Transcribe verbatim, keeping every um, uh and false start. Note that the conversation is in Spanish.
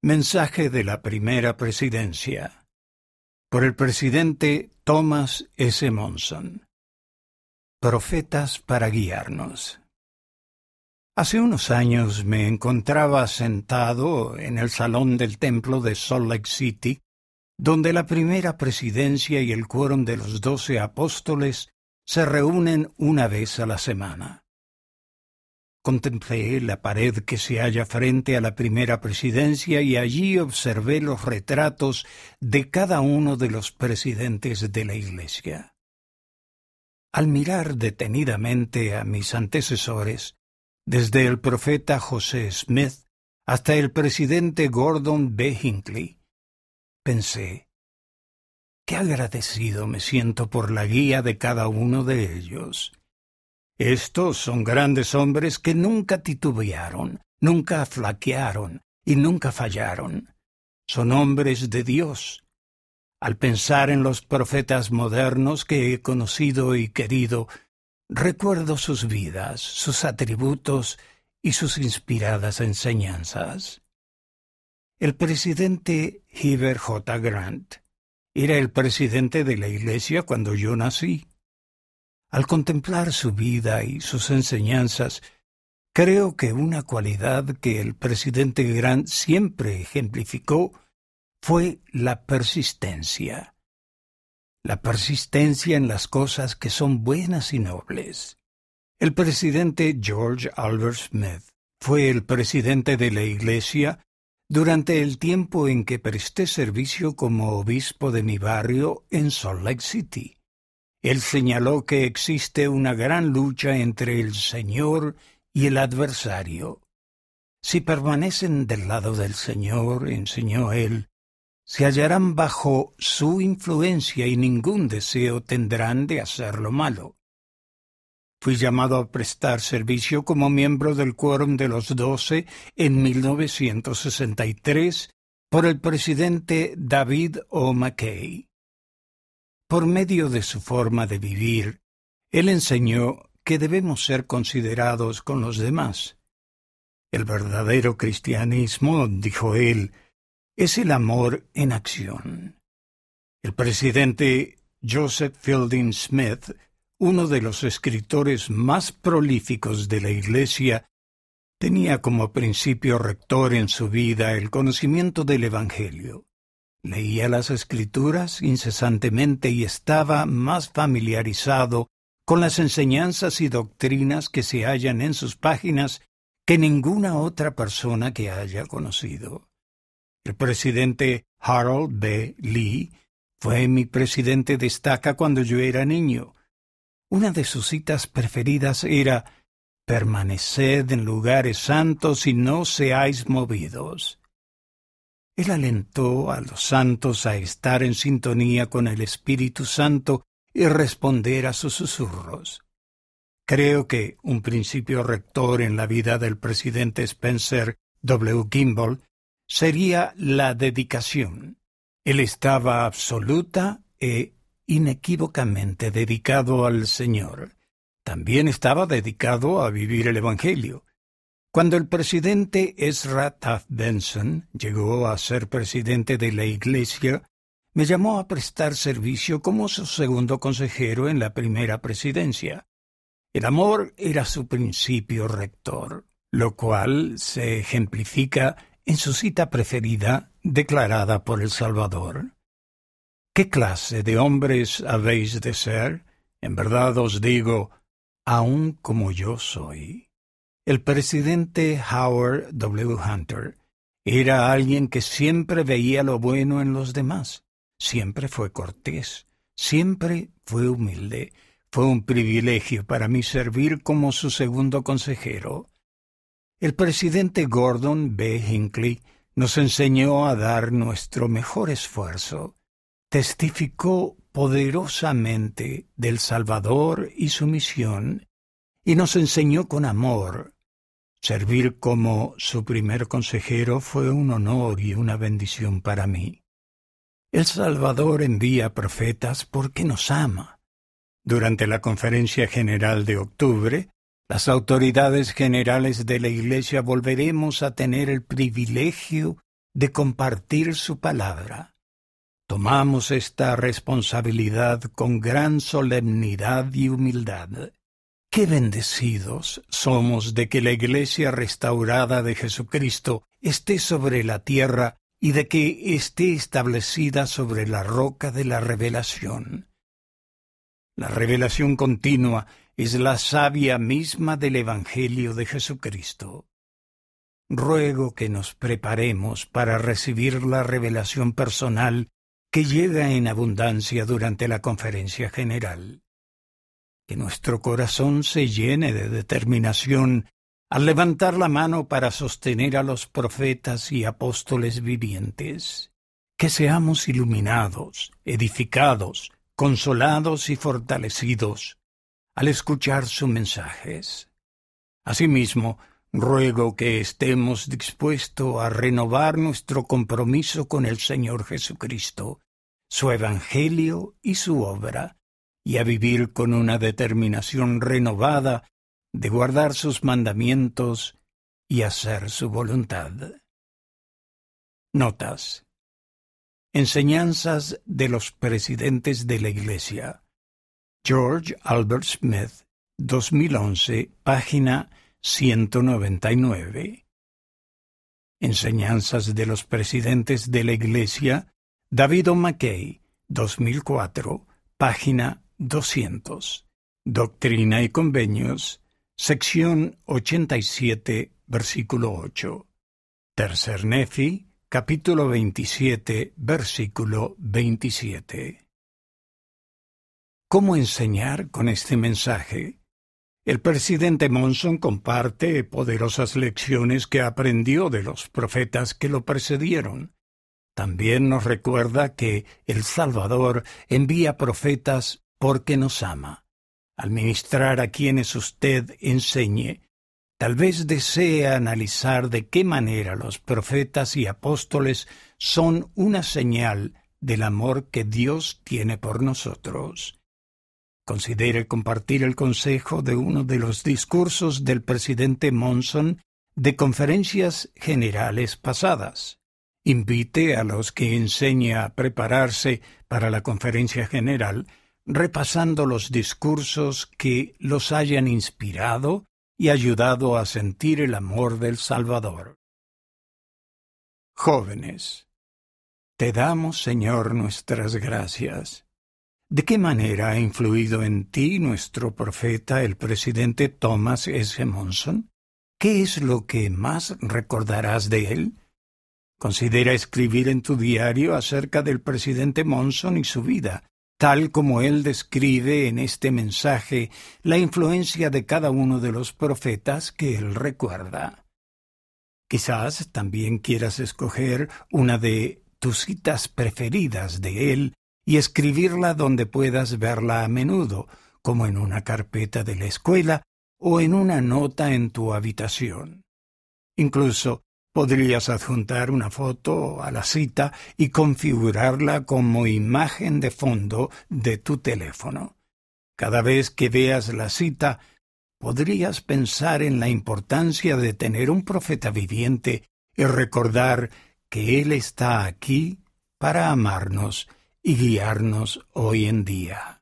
Mensaje de la Primera Presidencia por el presidente Thomas S. Monson. Profetas para guiarnos. Hace unos años me encontraba sentado en el salón del templo de Salt Lake City, donde la Primera Presidencia y el quórum de los doce apóstoles se reúnen una vez a la semana. Contemplé la pared que se halla frente a la Primera Presidencia y allí observé los retratos de cada uno de los presidentes de la Iglesia. Al mirar detenidamente a mis antecesores, desde el profeta José Smith hasta el presidente Gordon B. Hinckley, pensé, qué agradecido me siento por la guía de cada uno de ellos. Estos son grandes hombres que nunca titubearon, nunca flaquearon y nunca fallaron. Son hombres de Dios. Al pensar en los profetas modernos que he conocido y querido, recuerdo sus vidas, sus atributos y sus inspiradas enseñanzas. El presidente Heber J. Grant era el presidente de la Iglesia cuando yo nací. Al contemplar su vida y sus enseñanzas, creo que una cualidad que el presidente Grant siempre ejemplificó fue la persistencia. La persistencia en las cosas que son buenas y nobles. El presidente George Albert Smith fue el presidente de la Iglesia durante el tiempo en que presté servicio como obispo de mi barrio en Salt Lake City. Él señaló que existe una gran lucha entre el Señor y el adversario. Si permanecen del lado del Señor, enseñó él, se hallarán bajo su influencia y ningún deseo tendrán de hacer lo malo. Fui llamado a prestar servicio como miembro del quórum de los doce en mil novecientos sesenta y tres por el presidente David O. McKay. Por medio de su forma de vivir, él enseñó que debemos ser considerados con los demás. El verdadero cristianismo, dijo él, es el amor en acción. El presidente Joseph Fielding Smith, uno de los escritores más prolíficos de la Iglesia, tenía como principio rector en su vida el conocimiento del Evangelio. Leía las Escrituras incesantemente y estaba más familiarizado con las enseñanzas y doctrinas que se hallan en sus páginas que ninguna otra persona que haya conocido. El presidente Harold B. Lee fue mi presidente de estaca cuando yo era niño. Una de sus citas preferidas era «Permaneced en lugares santos y no seáis movidos». Él alentó a los santos a estar en sintonía con el Espíritu Santo y responder a sus susurros. Creo que un principio rector en la vida del presidente Spencer W. Kimball sería la dedicación. Él estaba absoluta e inequívocamente dedicado al Señor. También estaba dedicado a vivir el Evangelio. Cuando el presidente Ezra Taft Benson llegó a ser presidente de la Iglesia, me llamó a prestar servicio como su segundo consejero en la Primera Presidencia. El amor era su principio rector, lo cual se ejemplifica en su cita preferida declarada por el Salvador. ¿Qué clase de hombres habéis de ser? En verdad os digo, aun como yo soy. El presidente Howard W. Hunter era alguien que siempre veía lo bueno en los demás, siempre fue cortés, siempre fue humilde. Fue un privilegio para mí servir como su segundo consejero. El presidente Gordon B. Hinckley nos enseñó a dar nuestro mejor esfuerzo. Testificó poderosamente del Salvador y su misión, y nos enseñó con amor. Servir como su primer consejero fue un honor y una bendición para mí. El Salvador envía profetas porque nos ama. Durante la Conferencia General de octubre, las autoridades generales de la Iglesia volveremos a tener el privilegio de compartir su palabra. Tomamos esta responsabilidad con gran solemnidad y humildad. ¡Qué bendecidos somos de que la Iglesia restaurada de Jesucristo esté sobre la tierra y de que esté establecida sobre la roca de la revelación! La revelación continua es la savia misma del Evangelio de Jesucristo. Ruego que nos preparemos para recibir la revelación personal que llega en abundancia durante la conferencia general. Que nuestro corazón se llene de determinación al levantar la mano para sostener a los profetas y apóstoles vivientes. Que seamos iluminados, edificados, consolados y fortalecidos al escuchar sus mensajes. Asimismo, ruego que estemos dispuestos a renovar nuestro compromiso con el Señor Jesucristo, su Evangelio y su obra, y a vivir con una determinación renovada de guardar sus mandamientos y hacer su voluntad. Notas. Enseñanzas de los presidentes de la Iglesia. George Albert Smith, dos mil once, página ciento noventa y nueve. Enseñanzas de los presidentes de la Iglesia. David O. McKay, dos mil cuatro, página doscientos. Doctrina y Convenios, sección ochenta y siete, versículo ocho. Tercer Nefi, capítulo veintisiete, versículo veintisiete. ¿Cómo enseñar con este mensaje? El presidente Monson comparte poderosas lecciones que aprendió de los profetas que lo precedieron. También nos recuerda que el Salvador envía profetas porque nos ama. Al ministrar a quienes usted enseñe, tal vez desee analizar de qué manera los profetas y apóstoles son una señal del amor que Dios tiene por nosotros. Considere compartir el consejo de uno de los discursos del presidente Monson de conferencias generales pasadas. Invite a los que enseña a prepararse para la conferencia general, repasando los discursos que los hayan inspirado y ayudado a sentir el amor del Salvador. Jóvenes, te damos, Señor, nuestras gracias. ¿De qué manera ha influido en ti nuestro profeta, el presidente Thomas S. Monson? ¿Qué es lo que más recordarás de él? Considera escribir en tu diario acerca del presidente Monson y su vida, tal como él describe en este mensaje la influencia de cada uno de los profetas que él recuerda. Quizás también quieras escoger una de tus citas preferidas de él y escribirla donde puedas verla a menudo, como en una carpeta de la escuela o en una nota en tu habitación. Incluso podrías adjuntar una foto a la cita y configurarla como imagen de fondo de tu teléfono. Cada vez que veas la cita, podrías pensar en la importancia de tener un profeta viviente y recordar que Él está aquí para amarnos y guiarnos hoy en día.